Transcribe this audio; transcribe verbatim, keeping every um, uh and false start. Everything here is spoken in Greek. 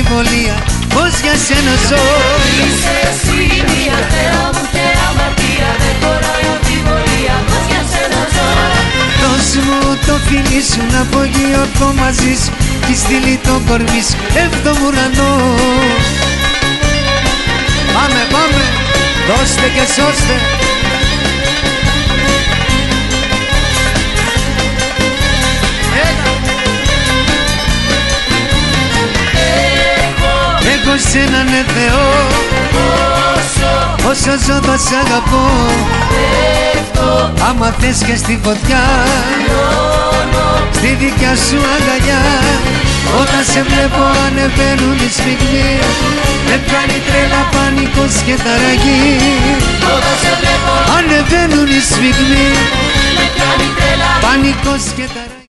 αμφιβολία πως για σένα ζω. Είσαι εσύ μια θέα μου και αμαρτία, δεν χωράει αμφιβολία πως για σένα ζω. Δώσ' μου το φιλί σου να απογειωθώ μαζί σου κι στείλει το κορμί σου έβδομο ουρανό. Πάμε, πάμε, δώστε και σώστε. Έχω σ' έναν Θεό, Όσο, όσο ζω θα σ' αγαπώ. πέφτω, Άμα θες και στη φωτιά, λιώνω, στη δικιά σου αγκαλιά. Όταν σε βλέπω ανεβαίνουν οι σφιγμοί, με κάνει τρέλα πανικός και ταραγή. όταν σε βλέπω Ανεβαίνουν οι σφιγμοί, με κάνει τρέλα. πανικός και ταραγή.